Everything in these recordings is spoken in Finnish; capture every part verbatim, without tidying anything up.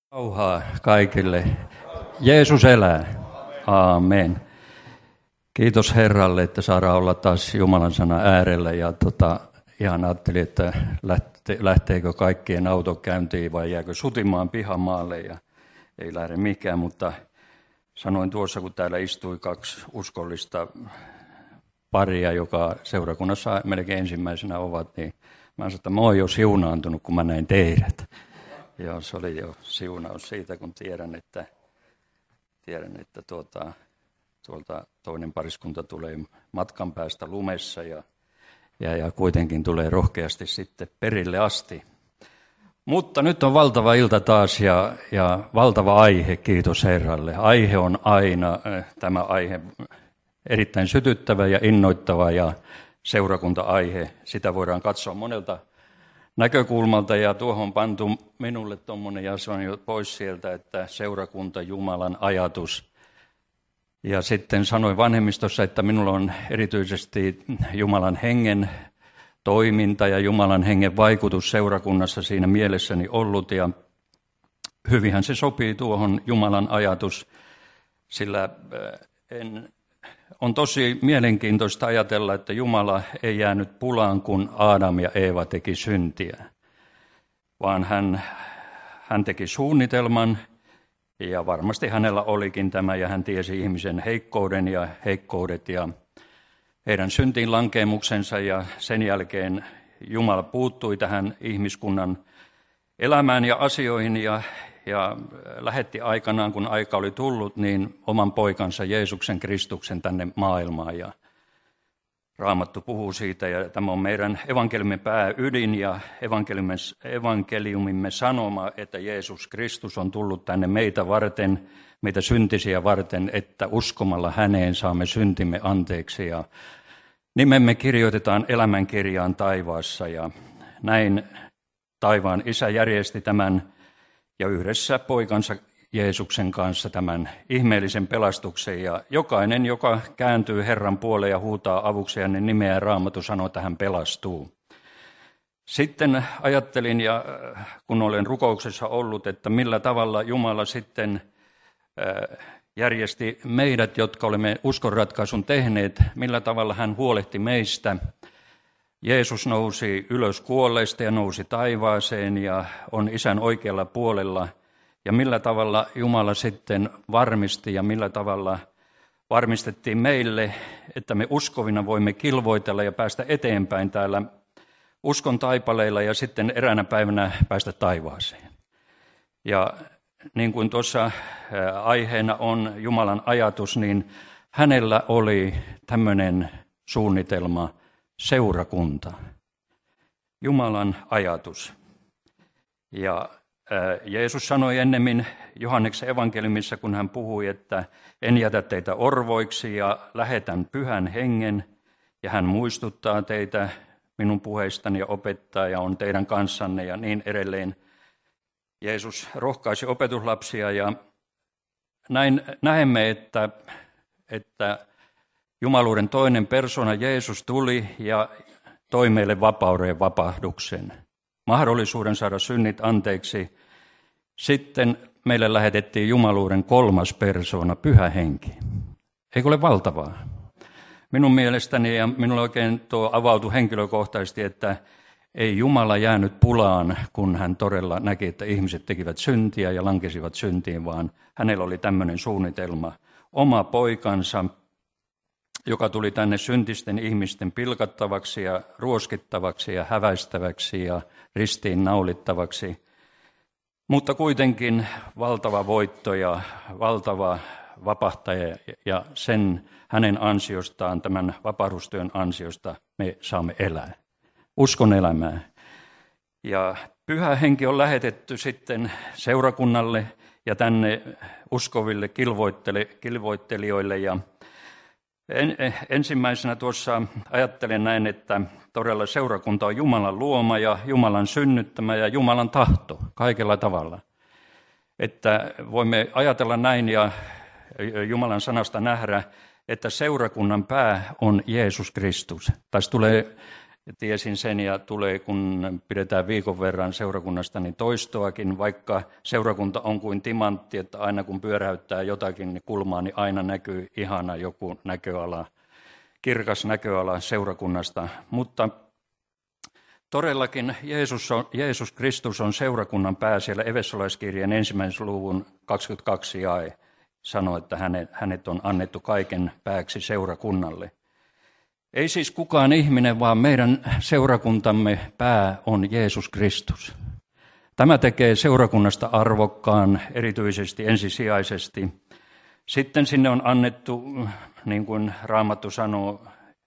Rauhaa kaikille. Jeesus elää. Aamen. Kiitos Herralle, että saadaan olla taas Jumalan sana äärellä. Ja tota, ihan ajattelin, että lähte, lähteekö kaikkien auto käyntiin vai jääkö sutimaan pihamaalle. Ja ei lähde mikään, mutta sanoin tuossa, kun täällä istui kaksi uskollista paria, joka seurakunnassa melkein ensimmäisenä ovat, niin mä sanoin, että mä oon jo siunaantunut, kun mä näin teidät. Ja se oli jo siunaus siitä, kun tiedän, että, tiedän, että tuota, tuolta toinen pariskunta tulee matkan päästä lumessa ja, ja, ja kuitenkin tulee rohkeasti sitten perille asti. Mutta nyt on valtava ilta taas ja, ja valtava aihe, kiitos Herralle. Aihe on aina tämä aihe erittäin sytyttävä ja innoittava ja seurakunta-aihe. Sitä voidaan katsoa monelta näkökulmalta ja tuohon on pantu minulle tuommoinen, ja se on jo pois sieltä, että seurakunta, Jumalan ajatus. Ja sitten sanoin vanhemmistossa, että minulla on erityisesti Jumalan hengen toiminta ja Jumalan hengen vaikutus seurakunnassa siinä mielessäni ollut. Ja hyvinhän se sopii tuohon Jumalan ajatus, sillä en... On tosi mielenkiintoista ajatella, että Jumala ei jäänyt pulaan, kun Aadam ja Eeva teki syntiä, vaan hän, hän teki suunnitelman, ja varmasti hänellä olikin tämä, ja hän tiesi ihmisen heikkouden ja heikkoudet ja heidän syntiin lankeemuksensa, ja sen jälkeen Jumala puuttui tähän ihmiskunnan elämään ja asioihin, ja Ja lähetti aikanaan, kun aika oli tullut, niin oman poikansa Jeesuksen Kristuksen tänne maailmaan. Ja Raamattu puhuu siitä, ja tämä on meidän evankeliumin pääydin ja evankeliumimme, evankeliumimme sanoma, että Jeesus Kristus on tullut tänne meitä varten, meitä syntisiä varten, että uskomalla häneen saamme syntimme anteeksi. Ja nimemme kirjoitetaan elämänkirjaan taivaassa, ja näin taivaan Isä järjesti tämän, ja yhdessä poikansa Jeesuksen kanssa tämän ihmeellisen pelastuksen. Ja jokainen, joka kääntyy Herran puoleen ja huutaa avuksi hänen nimeään, Raamattu sanoo, että hän pelastuu. Sitten ajattelin, ja kun olen rukouksessa ollut, että millä tavalla Jumala sitten järjesti meidät, jotka olemme uskonratkaisun tehneet, millä tavalla hän huolehti meistä. Jeesus nousi ylös kuolleista ja nousi taivaaseen ja on Isän oikealla puolella. Ja millä tavalla Jumala sitten varmisti ja millä tavalla varmistettiin meille, että me uskovina voimme kilvoitella ja päästä eteenpäin täällä uskon taipaleilla ja sitten eräänä päivänä päästä taivaaseen. Ja niin kuin tuossa aiheena on Jumalan ajatus, niin hänellä oli tämmöinen suunnitelma, seurakunta, Jumalan ajatus. Ja Jeesus sanoi ennemmin Johanneksen evankeliumissa, kun hän puhui, että en jätä teitä orvoiksi ja lähetän pyhän hengen, ja hän muistuttaa teitä minun puheistani ja opettaa ja on teidän kanssanne ja niin edelleen. Jeesus rohkaisi opetuslapsia, ja näin näemme, että, että Jumaluuden toinen persona Jeesus tuli ja toi meille vapauden ja vapahduksen, mahdollisuuden saada synnit anteeksi. Sitten meille lähetettiin Jumaluuden kolmas persona, Pyhä Henki. Eikö ole valtavaa? Minun mielestäni, ja minulle oikein tuo avautui henkilökohtaisesti, että ei Jumala jäänyt pulaan, kun hän todella näki, että ihmiset tekivät syntiä ja lankesivat syntiin, vaan hänellä oli tämmöinen suunnitelma. Oma poikansa, joka tuli tänne syntisten ihmisten pilkattavaksi ja ruoskittavaksi ja häväistäväksi ja ristiin naulittavaksi. Mutta kuitenkin valtava voitto ja valtava vapahtaja, ja sen hänen ansiostaan, tämän vapahdustyön ansiosta me saamme elää. Uskon elämää. Ja Pyhä Henki on lähetetty sitten seurakunnalle ja tänne uskoville kilvoittelijoille. Ja en, ensimmäisenä tuossa ajattelen näin, että todella seurakunta on Jumalan luoma ja Jumalan synnyttämä ja Jumalan tahto kaikella tavalla. Että voimme ajatella näin ja Jumalan sanasta nähdä, että seurakunnan pää on Jeesus Kristus. Tässä tulee Ja tiesin sen ja tulee, kun pidetään viikon verran seurakunnasta, niin toistoakin, vaikka seurakunta on kuin timantti, että aina kun pyöräyttää jotakin kulmaa, niin aina näkyy ihana joku näköala, kirkas näköala seurakunnasta. Mutta todellakin Jeesus, on, Jeesus Kristus on seurakunnan pää. Siellä Efesolaiskirjeen ensimmäisen luvun kaksikymmentäkaksi jae sanoo, että hänet, hänet on annettu kaiken pääksi seurakunnalle. Ei siis kukaan ihminen, vaan meidän seurakuntamme pää on Jeesus Kristus. Tämä tekee seurakunnasta arvokkaan, erityisesti ensisijaisesti. Sitten sinne on annettu, niin kuin Raamattu sanoo,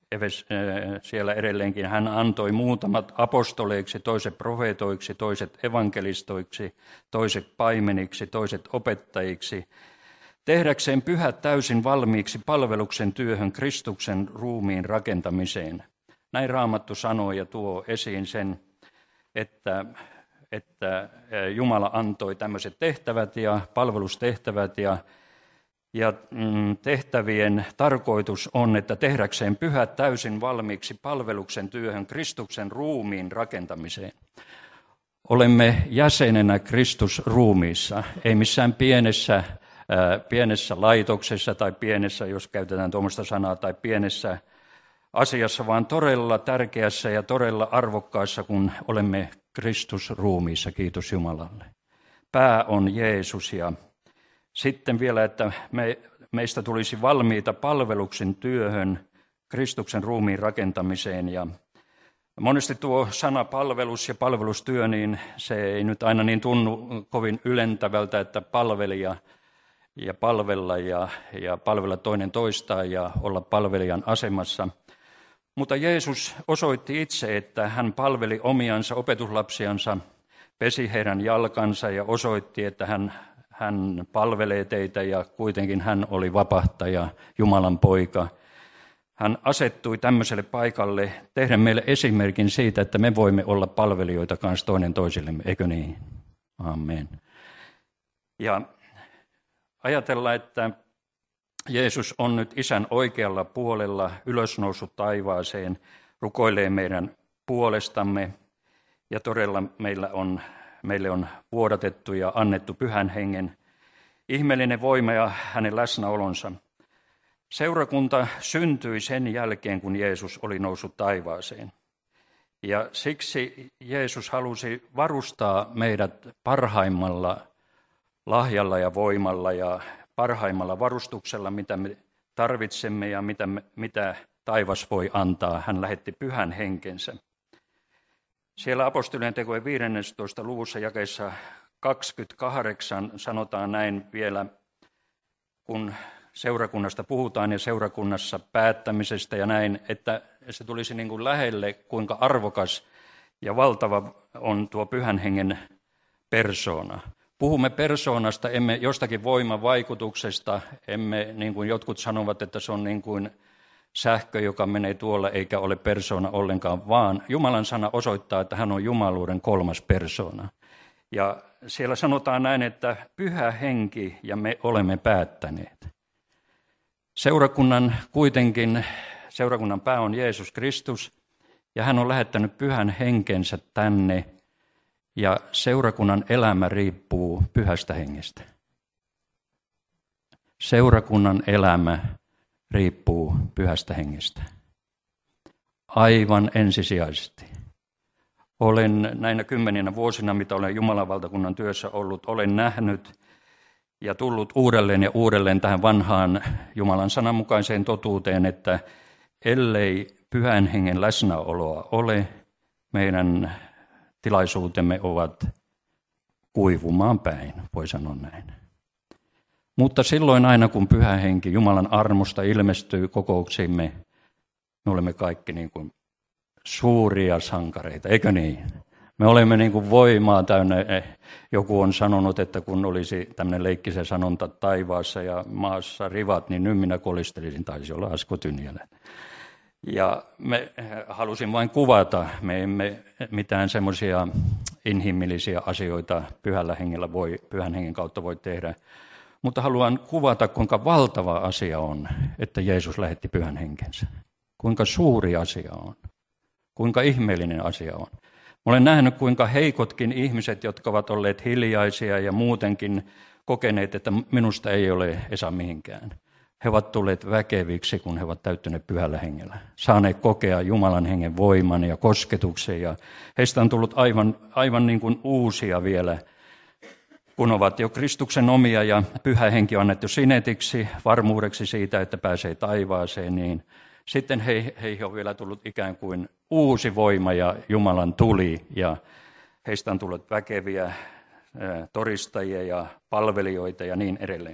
siellä edelleenkin, hän antoi muutamat apostoleiksi, toiset profeetoiksi, toiset evankelistoiksi, toiset paimeniksi, toiset opettajiksi, tehdäkseen pyhät täysin valmiiksi palveluksen työhön Kristuksen ruumiin rakentamiseen. Näin Raamattu sanoo ja tuo esiin sen, että, että Jumala antoi tämmöiset tehtävät ja palvelustehtävät ja, ja tehtävien tarkoitus on, että tehdäkseen pyhät täysin valmiiksi palveluksen työhön Kristuksen ruumiin rakentamiseen. Olemme jäsenenä Kristusruumiissa, ei missään pienessä pienessä laitoksessa tai pienessä, jos käytetään tuommoista sanaa, tai pienessä asiassa, vaan todella tärkeässä ja todella arvokkaassa, kun olemme Kristusruumiissa, kiitos Jumalalle. Pää on Jeesus ja sitten vielä, että me, meistä tulisi valmiita palveluksen työhön, Kristuksen ruumiin rakentamiseen. Ja monesti tuo sana palvelus ja palvelustyö, niin se ei nyt aina niin tunnu kovin ylentävältä, että palvelija ja palvella ja, ja palvella toinen toistaan ja olla palvelijan asemassa. Mutta Jeesus osoitti itse, että hän palveli omiansa opetuslapsiansa, pesi heidän jalkansa ja osoitti, että hän, hän palvelee teitä ja kuitenkin hän oli vapahtaja, Jumalan poika. Hän asettui tämmöiselle paikalle tehdä meille esimerkin siitä, että me voimme olla palvelijoita kanssa toinen toisillemme, eikö niin? Amen. Ja ajatella, että Jeesus on nyt Isän oikealla puolella ylösnoussut taivaaseen, rukoilee meidän puolestamme ja todella meillä on, meille on vuodatettu ja annettu Pyhän Hengen ihmeellinen voima ja hänen läsnäolonsa. Seurakunta syntyi sen jälkeen, kun Jeesus oli noussut taivaaseen. Ja siksi Jeesus halusi varustaa meidät parhaimmalla lahjalla ja voimalla ja parhaimmalla varustuksella, mitä me tarvitsemme ja mitä, me, mitä taivas voi antaa. Hän lähetti Pyhän Henkensä. Siellä apostolien tekojen viidennentoista luvussa jakeessa kaksikymmentäkahdeksan sanotaan näin vielä, kun seurakunnasta puhutaan ja seurakunnassa päättämisestä ja näin, että se tulisi niin kuin lähelle, kuinka arvokas ja valtava on tuo Pyhän Hengen persoona. Puhumme persoonasta, emme jostakin voimavaikutuksesta, emme niin kuin jotkut sanovat, että se on niin kuin sähkö, joka menee tuolla eikä ole persoona ollenkaan, vaan Jumalan sana osoittaa, että hän on jumaluuden kolmas persoona. Ja siellä sanotaan näin, että Pyhä Henki ja me olemme päättäneet. Seurakunnan kuitenkin, seurakunnan pää on Jeesus Kristus ja hän on lähettänyt Pyhän Henkensä tänne. Ja seurakunnan elämä riippuu Pyhästä Hengestä. Seurakunnan elämä riippuu Pyhästä Hengestä. Aivan ensisijaisesti. Olen näinä kymmeninä vuosina, mitä olen Jumalan valtakunnan työssä ollut, olen nähnyt ja tullut uudelleen ja uudelleen tähän vanhaan Jumalan sananmukaiseen totuuteen, että ellei Pyhän Hengen läsnäoloa ole, meidän tilaisuutemme ovat kuivumaan päin, voi sanoa näin. Mutta silloin aina kun Pyhä Henki Jumalan armosta ilmestyy kokouksiimme, me olemme kaikki niin kuin suuria sankareita, eikö niin? Me olemme niin kuin voimaa täynnä. Joku on sanonut, että kun olisi tämmöinen leikkisen sanonta taivaassa ja maassa rivat, niin nyt minä kolistelisin, taisi olla Asko Tynjälä. Ja me halusin vain kuvata, me emme mitään semmoisia inhimillisiä asioita Pyhällä Hengellä voi, Pyhän Hengen kautta voi tehdä, mutta haluan kuvata, kuinka valtava asia on, että Jeesus lähetti Pyhän Henkensä. Kuinka suuri asia on. Kuinka ihmeellinen asia on. Mä olen nähnyt, kuinka heikotkin ihmiset, jotka ovat olleet hiljaisia ja muutenkin kokeneet, että minusta ei ole Esa mihinkään. He ovat tulleet väkeviksi, kun he ovat täyttyneet pyhällä hengellä. Saaneet kokea Jumalan hengen voiman ja kosketuksen. Ja heistä on tullut aivan, aivan niin kuin uusia vielä, kun ovat jo Kristuksen omia ja pyhä henki on annettu sinetiksi, varmuudeksi siitä, että pääsee taivaaseen, niin sitten he, heihin on vielä tullut ikään kuin uusi voima ja Jumalan tuli. Ja heistä on tullut väkeviä todistajia ja palvelijoita ja niin edelleen.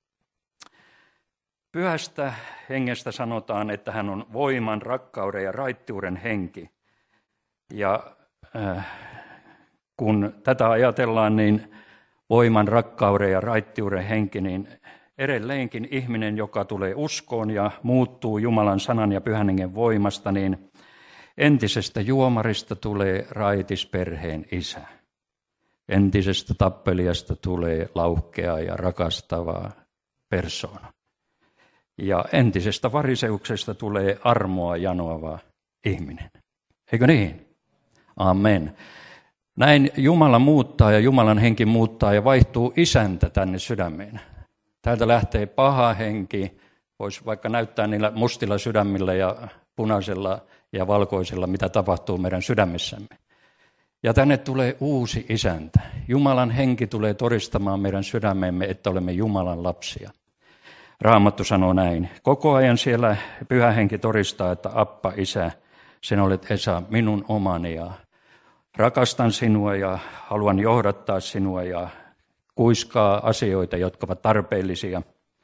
Pyhästä hengestä sanotaan, että hän on voiman, rakkauden ja raittiuden henki. Ja äh, kun tätä ajatellaan, niin voiman, rakkauden ja raittiuden henki, niin edelleenkin ihminen, joka tulee uskoon ja muuttuu Jumalan sanan ja pyhän hengen voimasta, niin entisestä juomarista tulee raitisperheen isä. Entisestä tappelijasta tulee lauhkea ja rakastava persoona. Ja entisestä variseuksesta tulee armoa janoava ihminen. Eikö niin? Amen. Näin Jumala muuttaa ja Jumalan henki muuttaa ja vaihtuu isäntä tänne sydämeen. Täältä lähtee paha henki, voisi vaikka näyttää niillä mustilla sydämillä ja punaisella ja valkoisella, mitä tapahtuu meidän sydämessämme. Ja tänne tulee uusi isäntä. Jumalan henki tulee todistamaan meidän sydämemme, että olemme Jumalan lapsia. Raamattu sanoo näin. Koko ajan siellä pyhä henki todistaa, että Appa, Isä, sinä olet Esa, minun omani ja rakastan sinua ja haluan johdattaa sinua ja kuiskaa asioita, jotka ovat tarpeellisia.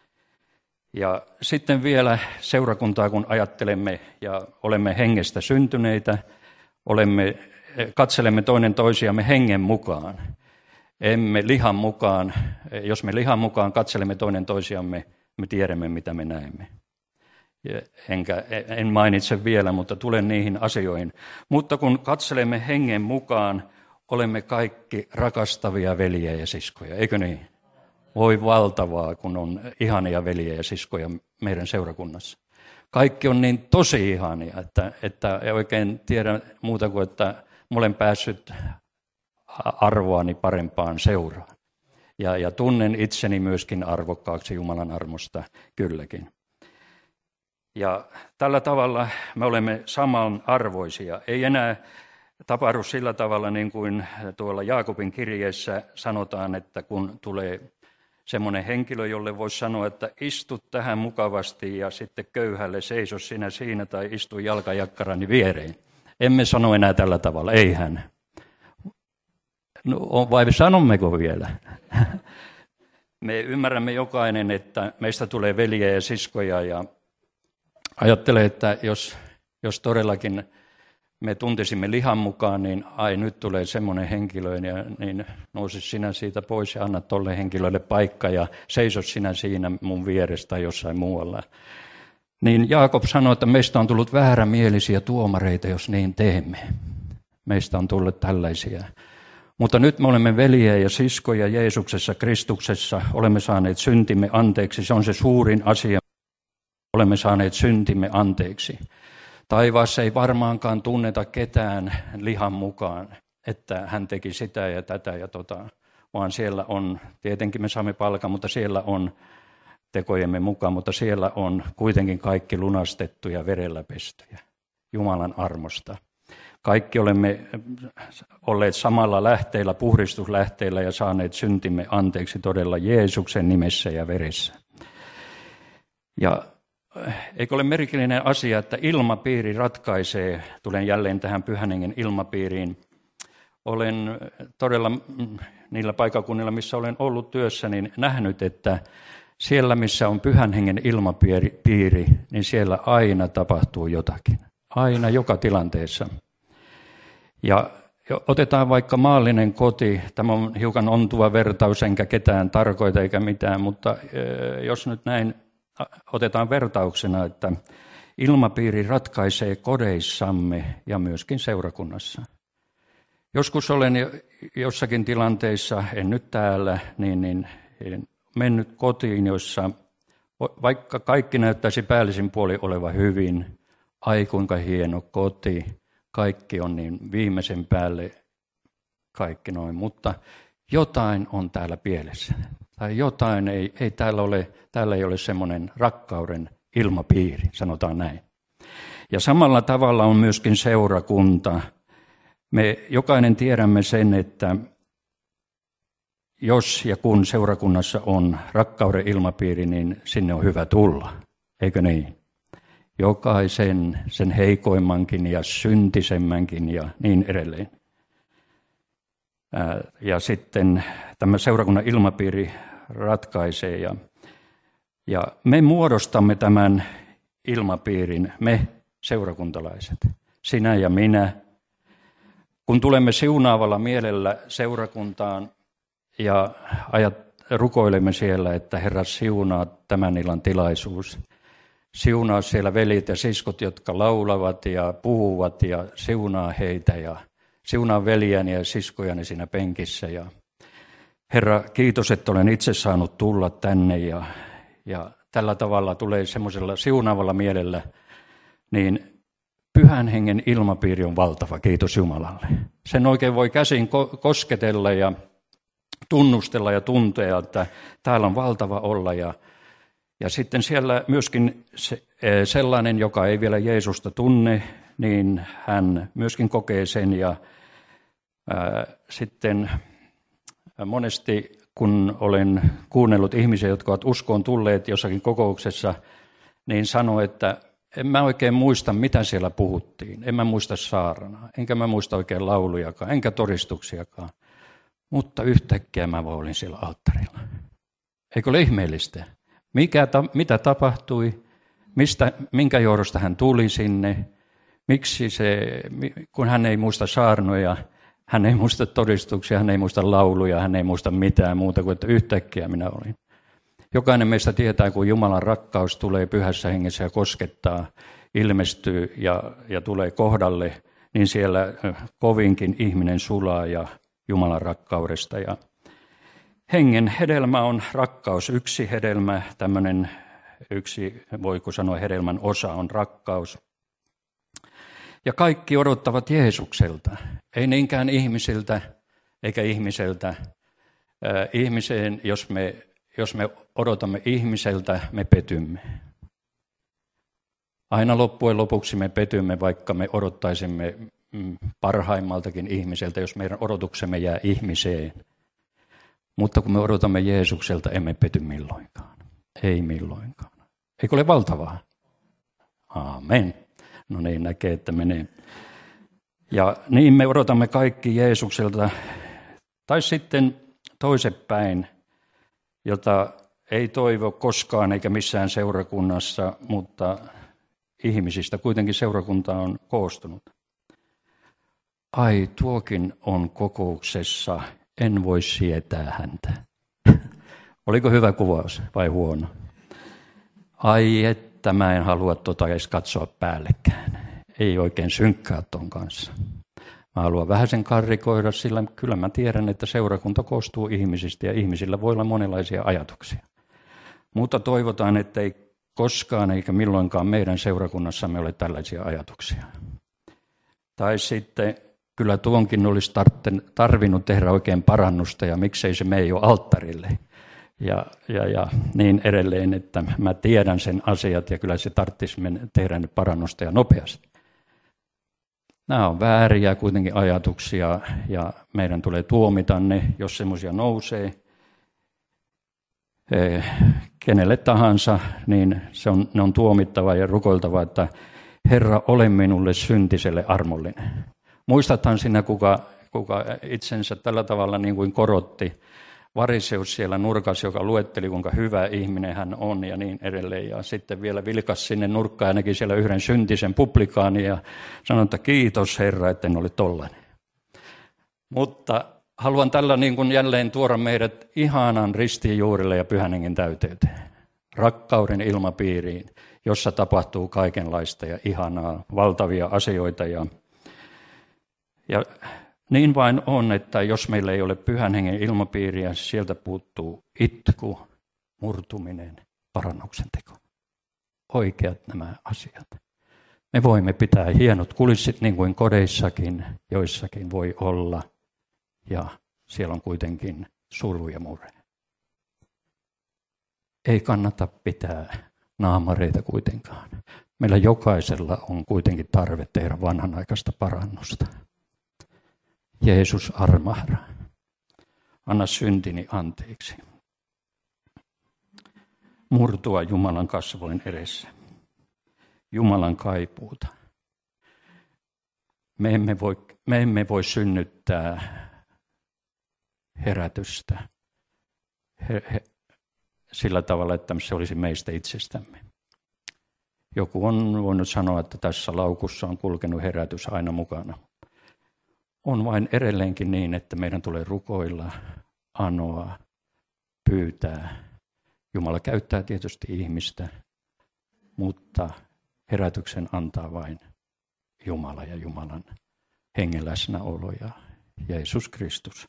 Ja sitten vielä seurakuntaa, kun ajattelemme ja olemme hengestä syntyneitä, olemme, katselemme toinen toisiamme hengen mukaan. Emme lihan mukaan. Jos me lihan mukaan katselemme toinen toisiamme, me tiedämme, mitä me näemme. Enkä, en mainitse vielä, mutta tulen niihin asioihin. Mutta kun katselemme hengen mukaan, olemme kaikki rakastavia veljiä ja siskoja, eikö niin? Voi valtavaa, kun on ihania veljiä ja siskoja meidän seurakunnassa. Kaikki on niin tosi ihania, että, että ei oikein tiedä muuta kuin, että mä olen päässyt arvoani parempaan seuraan. Ja, ja tunnen itseni myöskin arvokkaaksi Jumalan armosta kylläkin. Ja tällä tavalla me olemme samanarvoisia. Ei enää tapahdu sillä tavalla niin kuin tuolla Jaakobin kirjeessä sanotaan, että kun tulee semmoinen henkilö, jolle voisi sanoa, että istu tähän mukavasti ja sitten köyhälle seiso sinä siinä tai istu jalkajakkarani viereen. Emme sano enää tällä tavalla, ei hän. No, vai sanommeko vielä? Me ymmärrämme jokainen, että meistä tulee veljiä ja siskoja ja ajattelen, että jos, jos todellakin me tuntisimme lihan mukaan, niin ai nyt tulee semmoinen henkilö, ja, niin nousi sinä siitä pois ja anna tolle henkilölle paikka ja seiso sinä siinä mun vieressä tai jossain muualla. Niin Jaakob sanoi, että meistä on tullut väärämielisiä tuomareita, jos niin teemme. Meistä on tullut tällaisia. Mutta nyt me olemme veljiä ja siskoja Jeesuksessa, Kristuksessa. Olemme saaneet syntimme anteeksi. Se on se suurin asia. Olemme saaneet syntimme anteeksi. Taivaassa ei varmaankaan tunneta ketään lihan mukaan, että hän teki sitä ja tätä ja tota. Vaan siellä on, tietenkin me saamme palkan, mutta siellä on tekojemme mukaan, mutta siellä on kuitenkin kaikki lunastettuja verellä pestyjä Jumalan armosta. Kaikki olemme olleet samalla lähteellä, puhdistuslähteellä ja saaneet syntimme anteeksi todella Jeesuksen nimessä ja veressä. Ja eikö ole merkillinen asia, että ilmapiiri ratkaisee, tulen jälleen tähän pyhän hengen ilmapiiriin. Olen todella niillä paikakunnilla, missä olen ollut työssä, niin nähnyt, että siellä, missä on pyhän hengen ilmapiiri, niin siellä aina tapahtuu jotakin. Aina joka tilanteessa. Ja otetaan vaikka maallinen koti, tämä on hiukan ontuva vertaus, enkä ketään tarkoita eikä mitään, mutta jos nyt näin otetaan vertauksena, että ilmapiiri ratkaisee kodeissamme ja myöskin seurakunnassa. Joskus olen jossakin tilanteissa, en nyt täällä, niin, niin mennyt kotiin, jossa vaikka kaikki näyttäisi päällisin puoli olevan hyvin, ai kuinka hieno koti, kaikki on niin viimeisen päälle kaikki noin, mutta jotain on täällä pielessä. Tai jotain ei, ei täällä ole, täällä ei ole semmoinen rakkauden ilmapiiri, sanotaan näin. Ja samalla tavalla on myöskin seurakunta. Me jokainen tiedämme sen, että jos ja kun seurakunnassa on rakkauden ilmapiiri, niin sinne on hyvä tulla, eikö niin? Jokaisen, sen heikoimmankin ja syntisemmänkin ja niin edelleen. Ja sitten tämä seurakunnan ilmapiiri ratkaisee ja, ja me muodostamme tämän ilmapiirin, me seurakuntalaiset, sinä ja minä. Kun tulemme siunaavalla mielellä seurakuntaan ja ajat, rukoilemme siellä, että Herra siunaa tämän illan tilaisuus. Siunaa siellä velit ja siskot, jotka laulavat ja puhuvat ja siunaa heitä ja siunaa veljäni ja siskojani siinä penkissä. Ja Herra, kiitos, että olen itse saanut tulla tänne ja, ja tällä tavalla tulee semmoisella siunaavalla mielellä, niin Pyhän Hengen ilmapiiri on valtava, kiitos Jumalalle. Sen oikein voi käsin kosketella ja tunnustella ja tuntea, että täällä on valtava olla. Ja, ja sitten siellä myöskin se, sellainen, joka ei vielä Jeesusta tunne, niin hän myöskin kokee sen. Ja ää, sitten monesti, kun olen kuunnellut ihmisiä, jotka ovat uskoon tulleet jossakin kokouksessa, niin sanoo, että en mä oikein muista, mitä siellä puhuttiin. En mä muista saarnaa, enkä mä muista oikein laulujakaan, enkä todistuksiakaan. Mutta yhtäkkiä mä olin siellä alttarilla. Eikö ole ihmeellistä? Mikä, ta, mitä tapahtui? Mistä, minkä johdosta hän tuli sinne? Miksi se, kun hän ei muista saarnoja, hän ei muista todistuksia, hän ei muista lauluja, hän ei muista mitään muuta kuin, että yhtäkkiä minä olin. Jokainen meistä tietää, kun Jumalan rakkaus tulee Pyhässä Hengessä ja koskettaa, ilmestyy ja, ja tulee kohdalle, niin siellä kovinkin ihminen sulaa ja Jumalan rakkaudesta. Ja hengen hedelmä on rakkaus. Yksi hedelmä, tämmöinen yksi, voiko sanoa hedelmän osa on rakkaus. Ja kaikki odottavat Jeesukselta, ei niinkään ihmisiltä eikä ihmiseltä. Äh, ihmiseen, jos me, jos me odotamme ihmiseltä, me petymme. Aina loppujen lopuksi me petymme, vaikka me odottaisimme parhaimmaltakin ihmiseltä, jos meidän odotuksemme jää ihmiseen. Mutta kun me odotamme Jeesukselta, emme pety milloinkaan. Ei milloinkaan. Eikö ole valtavaa? Aamen. No niin, näkee, että menee. Ja niin me odotamme kaikki Jeesukselta. Tai sitten toisepäin, jota ei toivo koskaan eikä missään seurakunnassa, mutta ihmisistä kuitenkin seurakunta on koostunut. Ai, tuokin on kokouksessa, en voi sietää häntä. Oliko hyvä kuvaus vai huono? Ai, että mä en halua tuota edes katsoa päällekään. Ei oikein synkkää ton kanssa. Mä haluan vähän sen karrikoida, sillä kyllä mä tiedän, että seurakunta koostuu ihmisistä ja ihmisillä voi olla monenlaisia ajatuksia. Mutta toivotaan, että ei koskaan eikä milloinkaan meidän seurakunnassamme ole tällaisia ajatuksia. Tai sitten kyllä tuonkin olisi tarvinnut tehdä oikein parannusta ja miksei se mene jo alttarille. Ja, ja, ja niin edelleen, että mä tiedän sen asiat ja kyllä se tarvitsisi tehdä nyt parannusta ja nopeasti. Nämä on vääriä kuitenkin ajatuksia ja meidän tulee tuomita ne, jos semmoisia nousee. Kenelle tahansa, niin se on, ne on tuomittava ja rukoiltava, että Herra, ole minulle syntiselle armollinen. Muistathan sinä, kuka, kuka itsensä tällä tavalla niin kuin korotti. Variseus siellä nurkassa, joka luetteli, kuinka hyvä ihminen hän on ja niin edelleen. Ja sitten vielä vilkas sinne nurkkaan ja näki siellä yhden syntisen publikaani ja sanoi, että kiitos Herra, että en ole tollainen. Mutta haluan tällä niin kuin jälleen tuoda meidät ihanan ristiinjuurille ja Pyhän Hengen täyteyteen. Rakkauden ilmapiiriin, jossa tapahtuu kaikenlaista ja ihanaa, valtavia asioita. Ja, ja niin vain on, että jos meillä ei ole Pyhän Hengen ilmapiiriä, sieltä puuttuu itku, murtuminen, parannuksen teko. Oikeat nämä asiat. Me voimme pitää hienot kulissit niin kuin kodeissakin, joissakin voi olla. Ja siellä on kuitenkin suru ja mure. Ei kannata pitää naamareita kuitenkaan. Meillä jokaisella on kuitenkin tarve tehdä vanhanaikaista parannusta. Jeesus armahda, anna syntini anteeksi. Murtua Jumalan kasvoin edessä. Jumalan kaipuuta. Me emme voi, me emme voi synnyttää herätystä he, he, sillä tavalla, että se olisi meistä itsestämme. Joku on voinut sanoa, että tässä laukussa on kulkenut herätys aina mukana. On vain edelleenkin niin, että meidän tulee rukoilla, anoa, pyytää. Jumala käyttää tietysti ihmistä, mutta herätyksen antaa vain Jumala ja Jumalan hengen läsnäolo ja Jeesus Kristus.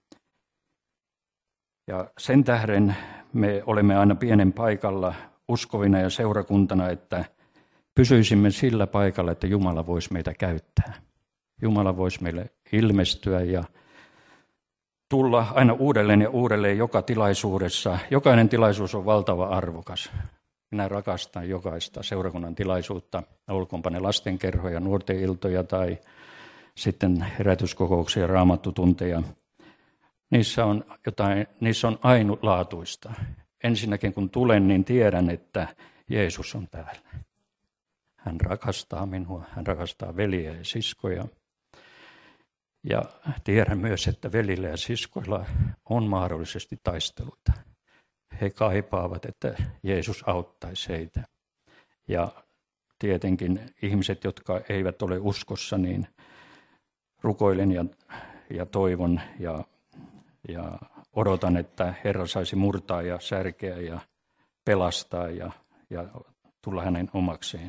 Ja sen tähden me olemme aina pienen paikalla uskovina ja seurakuntana, että pysyisimme sillä paikalla, että Jumala voisi meitä käyttää. Jumala voisi meille ilmestyä ja tulla aina uudelleen ja uudelleen joka tilaisuudessa. Jokainen tilaisuus on valtava arvokas. Minä rakastan jokaista seurakunnan tilaisuutta, olkoonpa ne lastenkerhoja, nuorten iltoja tai sitten herätyskokouksia ja raamattutunteja. Niissä on jotain, niissä on ainutlaatuista. Ensinnäkin kun tulen, niin tiedän, että Jeesus on täällä. Hän rakastaa minua, hän rakastaa veliä ja siskoja. Ja tiedän myös, että velillä ja siskoilla on mahdollisesti taisteluita. He kaipaavat, että Jeesus auttaisi heitä. Ja tietenkin ihmiset, jotka eivät ole uskossa, niin rukoilen ja, ja toivon ja, ja odotan, että Herra saisi murtaa ja särkeä ja pelastaa ja, ja tulla hänen omakseen.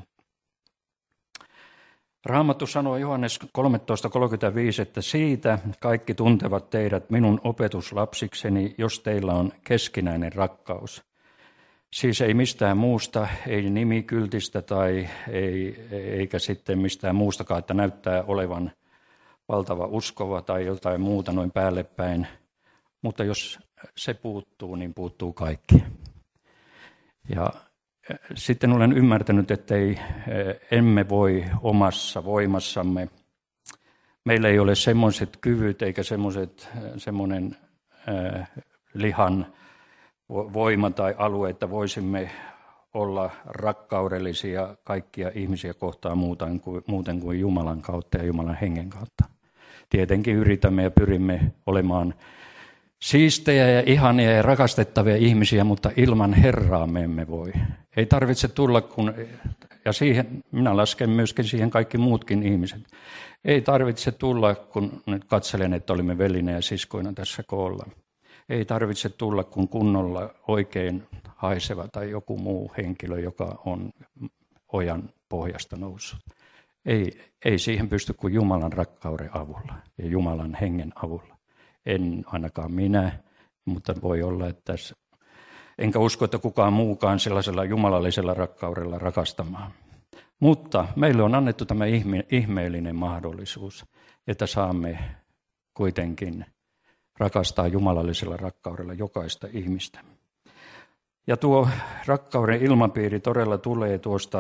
Raamattu sanoo Johannes kolmetoista kolmekymmentäviisi, että siitä kaikki tuntevat teidät minun opetuslapsikseni, jos teillä on keskinäinen rakkaus. Siis ei mistään muusta, ei nimikyltistä tai ei, eikä sitten mistään muustakaan, että näyttää olevan valtava uskova tai jotain muuta noin päälle päin. Mutta jos se puuttuu, niin puuttuu kaikki. Ja sitten olen ymmärtänyt, että ei, emme voi omassa voimassamme. Meillä ei ole semmoiset kyvyt eikä semmoiset, semmoinen äh, lihan voima tai alue, että voisimme olla rakkaudellisia kaikkia ihmisiä kohtaan muuten kuin, muuten kuin Jumalan kautta ja Jumalan hengen kautta. Tietenkin yritämme ja pyrimme olemaan siistejä ja ihania ja rakastettavia ihmisiä, mutta ilman Herraa me emme voi. Ei tarvitse tulla, kun, ja siihen, minä lasken myöskin siihen kaikki muutkin ihmiset. Ei tarvitse tulla, kun nyt katselen, että olimme velinä ja siskoina tässä koolla. Ei tarvitse tulla, kun kunnolla oikein haiseva tai joku muu henkilö, joka on ojan pohjasta noussut. Ei, ei siihen pysty kuin Jumalan rakkauden avulla ja Jumalan hengen avulla. En ainakaan minä, mutta voi olla, että tässä, enkä usko, että kukaan muukaan sellaisella jumalallisella rakkaudella rakastamaan. Mutta meille on annettu tämä ihme, ihmeellinen mahdollisuus, että saamme kuitenkin rakastaa jumalallisella rakkaudella jokaista ihmistä. Ja tuo rakkauden ilmapiiri todella tulee tuosta,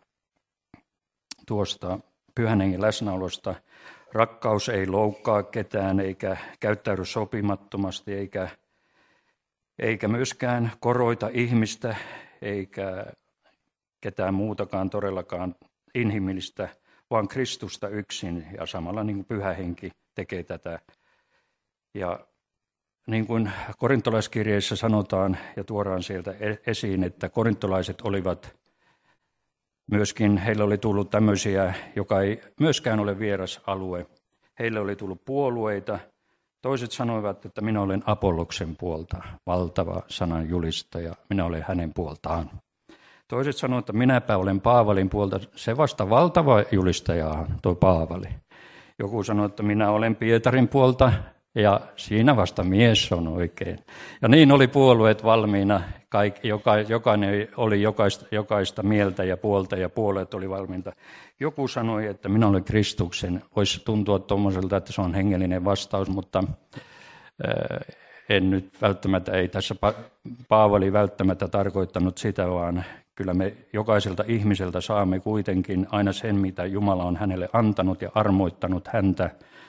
tuosta Pyhän Hengen läsnäolosta. Rakkaus ei loukkaa ketään eikä käyttäydy sopimattomasti eikä, eikä myöskään koroita ihmistä eikä ketään muutakaan todellakaan inhimillistä, vaan Kristusta yksin ja samalla niin kuin Pyhä Henki tekee tätä. Ja niin kuin korintolaiskirjeessä sanotaan ja tuodaan sieltä esiin, että korintolaiset olivat myöskin, heille oli tullut tämmöisiä, joka ei myöskään ole vieras alue. Heille oli tullut puolueita. Toiset sanoivat, että minä olen Apolloksen puolta, valtava sanan julistaja, minä olen hänen puoltaan. Toiset sanoivat, että minäpä olen Paavalin puolta, se vasta valtava julistaja, tuo Paavali. Joku sanoi, että minä olen Pietarin puolta ja siinä vasta mies on oikein. Ja niin oli puolueet valmiina Kaik, joka, jokainen oli jokaista, jokaista mieltä ja puolta ja puolet oli valmiita. Joku sanoi, että minä olen Kristuksen. Voisi tuntua tuommoiselta, että se on hengellinen vastaus, mutta ää, en nyt välttämättä, ei tässä pa- Paavali välttämättä tarkoittanut sitä, vaan kyllä me jokaiselta ihmiseltä saamme kuitenkin aina sen, mitä Jumala on hänelle antanut ja armoittanut häntä.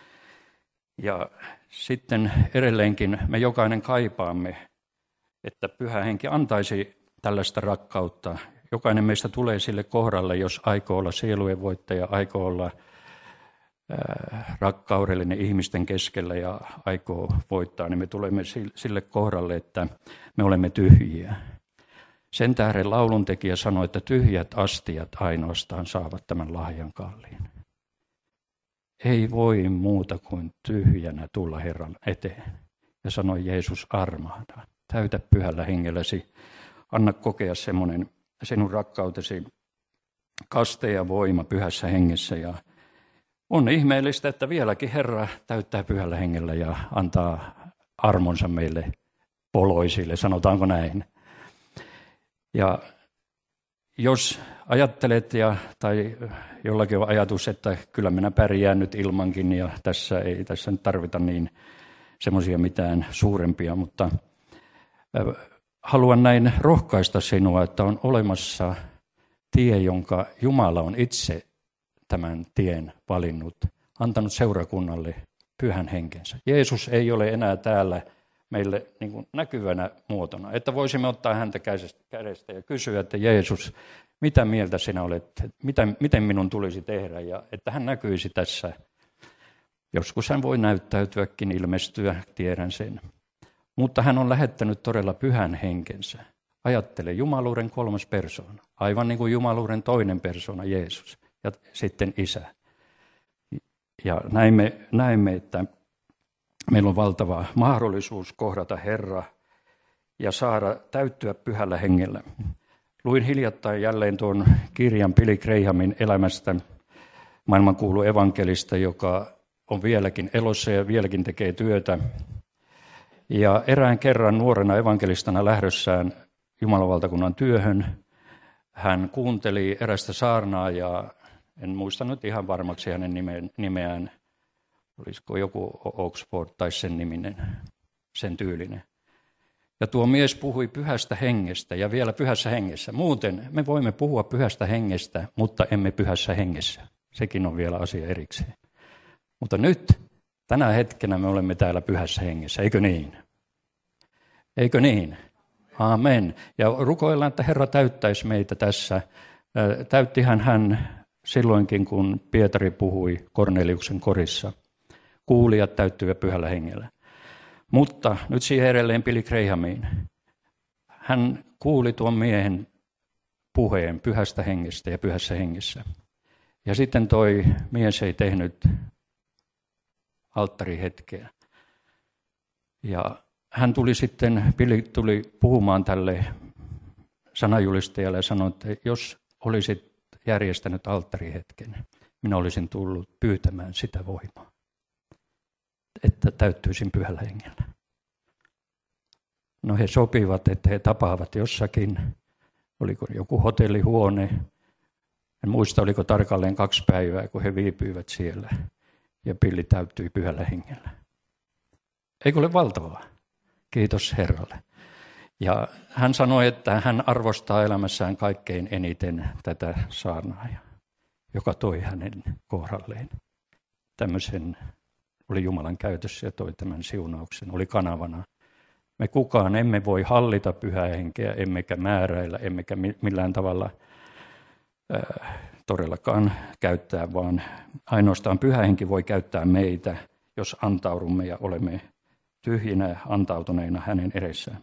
Ja sitten edelleenkin me jokainen kaipaamme, että Pyhä Henki antaisi tällaista rakkautta. Jokainen meistä tulee sille kohdalle, jos aikoo olla sielujen voittaja, aikoo olla ää, rakkaudellinen ihmisten keskellä ja aikoo voittaa, niin me tulemme sille kohdalle, että me olemme tyhjiä. Sen tähden lauluntekijä sanoi, että tyhjät astiat ainoastaan saavat tämän lahjan kalliin. Ei voi muuta kuin tyhjänä tulla Herran eteen. Ja sanoi Jeesus, armahda. Täytä Pyhällä Hengelläsi. Anna kokea semmoinen sinun rakkautesi kaste ja voima Pyhässä Hengessä. Ja on ihmeellistä, että vieläkin Herra täyttää Pyhällä Hengellä ja antaa armonsa meille poloisille, sanotaanko näin. Ja jos ajattelet ja, tai jollakin on ajatus, että kyllä minä pärjään nyt ilmankin ja tässä ei tässä nyt tarvita niin semmoisia mitään suurempia, mutta haluan näin rohkaista sinua, että on olemassa tie, jonka Jumala on itse tämän tien valinnut, antanut seurakunnalle Pyhän Henkensä. Jeesus ei ole enää täällä meille niin kuin näkyvänä muotona, että voisimme ottaa häntä kädestä ja kysyä, että Jeesus, mitä mieltä sinä olet, mitä, miten minun tulisi tehdä, ja että hän näkyisi tässä. Joskus hän voi näyttäytyäkin, ilmestyä, tiedän sen. Mutta hän on lähettänyt todella Pyhän Henkensä. Ajattele, jumaluuden kolmas persoona, aivan niin kuin jumaluuden toinen persoona, Jeesus, ja sitten Isä. Ja näimme, näimme että meillä on valtava mahdollisuus kohdata Herra ja saada täyttyä Pyhällä Hengellä. Luin hiljattain jälleen tuon kirjan Billy Grahamin elämästä, maailmankuulu evankelista, joka on vieläkin elossa ja vieläkin tekee työtä. Ja erään kerran nuorena evankelistana lähdössään Jumalan valtakunnan työhön, hän kuunteli erästä saarnaajaa, en muista nyt ihan varmaksi hänen nimeään, olisiko joku Oxford tai sen niminen, sen tyylinen. Ja tuo mies puhui Pyhästä Hengestä ja vielä Pyhässä Hengessä. Muuten me voimme puhua Pyhästä Hengestä, mutta emme Pyhässä Hengessä. Sekin on vielä asia erikseen. Mutta nyt, tänä hetkenä me olemme täällä Pyhässä Hengessä, eikö niin? Eikö niin? Amen. Ja rukoillaan, että Herra täyttäisi meitä tässä. Täyttihän hän silloinkin, kun Pietari puhui Korneliuksen korissa. Kuulijat täyttyivät Pyhällä Hengellä. Mutta nyt siihen edelleen Billy Grahamiin. Hän kuuli tuon miehen puheen Pyhästä Hengestä ja Pyhässä Hengessä. Ja sitten toi mies ei tehnyt alttarihetkeä. Ja hän tuli sitten, Billy tuli puhumaan tälle sanajulistajalle ja sanoi, että jos olisit järjestänyt alttarihetken, minä olisin tullut pyytämään sitä voimaa, että täyttyisin Pyhällä Hengellä. No he sopivat, että he tapaavat jossakin, oliko joku hotellihuone, en muista oliko tarkalleen kaksi päivää, kun he viipyivät siellä ja Billy täyttyi Pyhällä Hengellä. Eikö ole valtavaa? Kiitos Herralle. Ja hän sanoi, että hän arvostaa elämässään kaikkein eniten tätä saarnaajaa, joka toi hänen kohdalleen tämmöisen, oli Jumalan käytössä ja toi tämän siunauksen, oli kanavana. Me kukaan emme voi hallita Pyhää Henkeä, emmekä määräillä, emmekä millään tavalla äh, todellakaan käyttää, vaan ainoastaan Pyhä Henki voi käyttää meitä, jos antaudumme ja olemme tyhjinä antautuneina hänen edessään.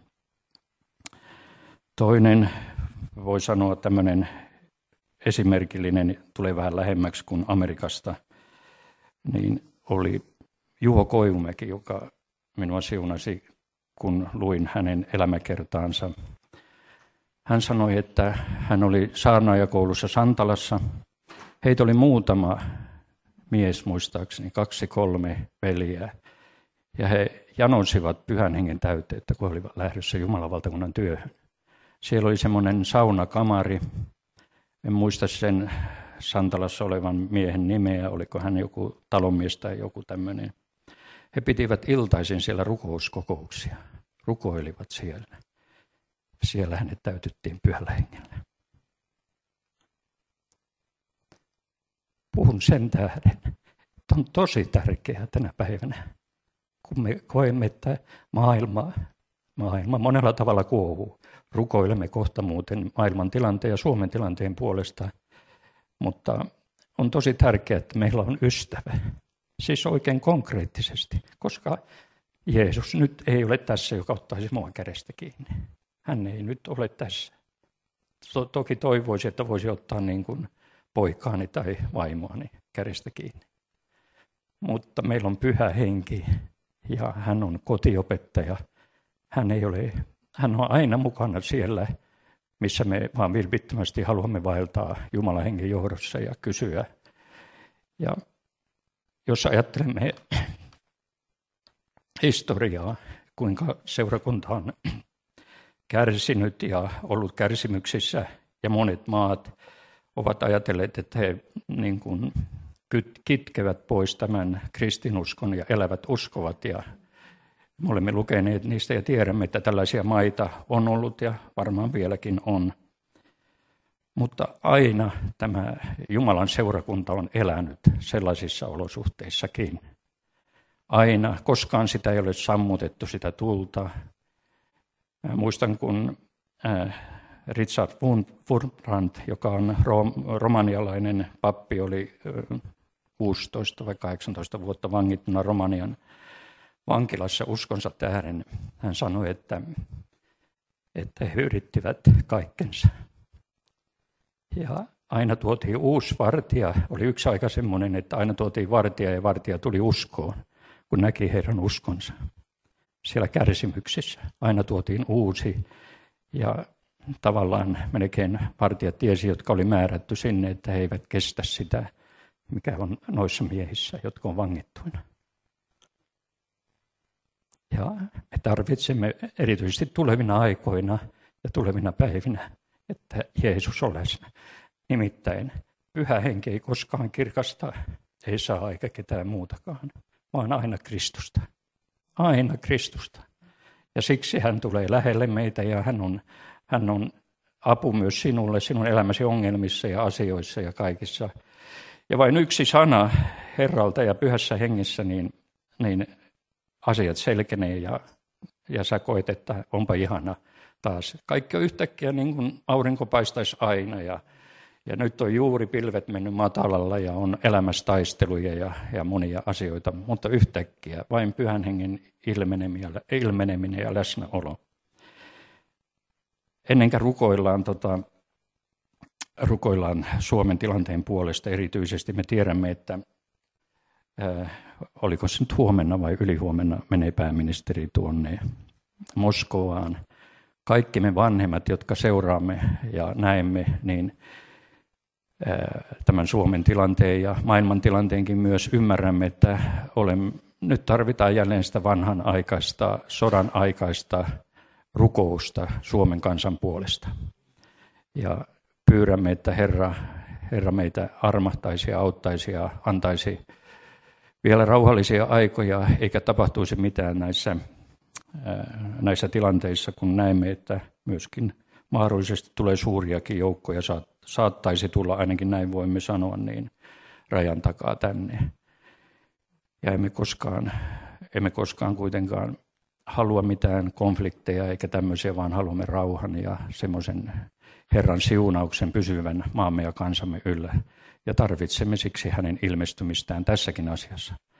Toinen, voi sanoa tämmöinen esimerkillinen, tulee vähän lähemmäksi kuin Amerikasta, niin oli Juho Koivumäki, joka minua siunasi, kun luin hänen elämäkertaansa. Hän sanoi, että hän oli saarnaajakoulussa Santalassa. Heitä oli muutama mies, muistaakseni, kaksi kolme veljeä. Ja he janosivat Pyhän Hengen täyteyttä, kun olivat lähdössä Jumalan valtakunnan työhön. Siellä oli semmoinen saunakamari. En muista sen Santalassa olevan miehen nimeä, oliko hän joku talonmies tai joku tämmöinen. He pitivät iltaisin siellä rukouskokouksia, rukoilivat siellä. Siellä hänet täytyttiin pyhällä hengellä. Puhun sen tähden, että on tosi tärkeää tänä päivänä, kun me koemme, että maailma, maailma monella tavalla kuohuu. Rukoilemme kohta muuten maailman tilanteen ja Suomen tilanteen puolesta, mutta on tosi tärkeää, että meillä on ystävä. Siis oikein konkreettisesti, koska Jeesus nyt ei ole tässä, joka ottaisi mua kädestä kiinni. Hän ei nyt ole tässä. Toki toivoisi, että voisi ottaa niin kuin poikaani tai vaimoani kädestä kiinni. Mutta meillä on pyhä henki ja hän on kotiopettaja. Hän, ei ole, hän on aina mukana siellä, missä me vaan vilpittömästi haluamme vaeltaa Jumalan hengen johdossa ja kysyä. Ja jos ajattelemme historiaa, kuinka seurakunta on kärsinyt ja ollut kärsimyksissä ja monet maat ovat ajatelleet, että he niin kuin kitkevät pois tämän kristinuskon ja elävät uskovat. Ja me olemme lukeneet niistä ja tiedämme, että tällaisia maita on ollut ja varmaan vieläkin on. Mutta aina tämä Jumalan seurakunta on elänyt sellaisissa olosuhteissakin. Aina, koskaan sitä ei ole sammutettu, sitä tulta. Mä muistan, kun Richard Wurmbrand, joka on romanialainen pappi, oli kuusitoista vai kahdeksantoista vuotta vangittuna Romanian vankilassa uskonsa tähden. Hän sanoi, että, että he yrittivät kaikkensa. Ja aina tuotiin uusi vartija. Oli yksi aika semmoinen, että aina tuotiin vartija ja vartija tuli uskoon, kun näki heidän uskonsa. Siellä kärsimyksissä aina tuotiin uusi ja tavallaan melkein vartijat tiesi, jotka oli määrätty sinne, että he eivät kestä sitä, mikä on noissa miehissä, jotka on vangittuina. Ja me tarvitsemme erityisesti tulevina aikoina ja tulevina päivinä, että Jeesus on läsnä. Nimittäin pyhä henki ei koskaan kirkasta, ei saa eikä ketään muutakaan, vaan aina Kristusta. Aina Kristusta. Ja siksi hän tulee lähelle meitä ja hän on, hän on apu myös sinulle, sinun elämäsi ongelmissa ja asioissa ja kaikissa. Ja vain yksi sana Herralta ja pyhässä hengessä, niin, niin asiat selkenee ja, ja sä koet, että onpa ihana taas. Kaikki on yhtäkkiä niin kuin aurinko paistaisi aina ja, ja nyt on juuri pilvet mennyt matalalla ja on elämässä taisteluja ja, ja monia asioita, mutta yhtäkkiä vain pyhän hengen ilmeneminen ja läsnäolo. Ennenkä rukoillaan, tota, rukoillaan Suomen tilanteen puolesta erityisesti, me tiedämme, että ää, oliko se nyt huomenna vai ylihuomenna menee pääministeri tuonne Moskovaan. Kaikki me vanhemmat, jotka seuraamme ja näemme, niin tämän Suomen tilanteen ja maailman tilanteenkin myös ymmärrämme, että olemme, nyt tarvitaan jälleen sitä vanhan aikaista, sodan aikaista rukousta Suomen kansan puolesta. Ja pyydämme, että Herra, Herra meitä armahtaisi ja auttaisi ja antaisi vielä rauhallisia aikoja, eikä tapahtuisi mitään näissä, näissä tilanteissa, kun näemme, että myöskin mahdollisesti tulee suuriakin joukkoja, saattaisi tulla, ainakin näin voimme sanoa, niin rajan takaa tänne. Ja emme koskaan, emme koskaan kuitenkaan halua mitään konflikteja eikä tämmöisiä, vaan haluamme rauhan ja semmoisen Herran siunauksen pysyvän maamme ja kansamme yllä. Ja tarvitsemme siksi hänen ilmestymistään tässäkin asiassa.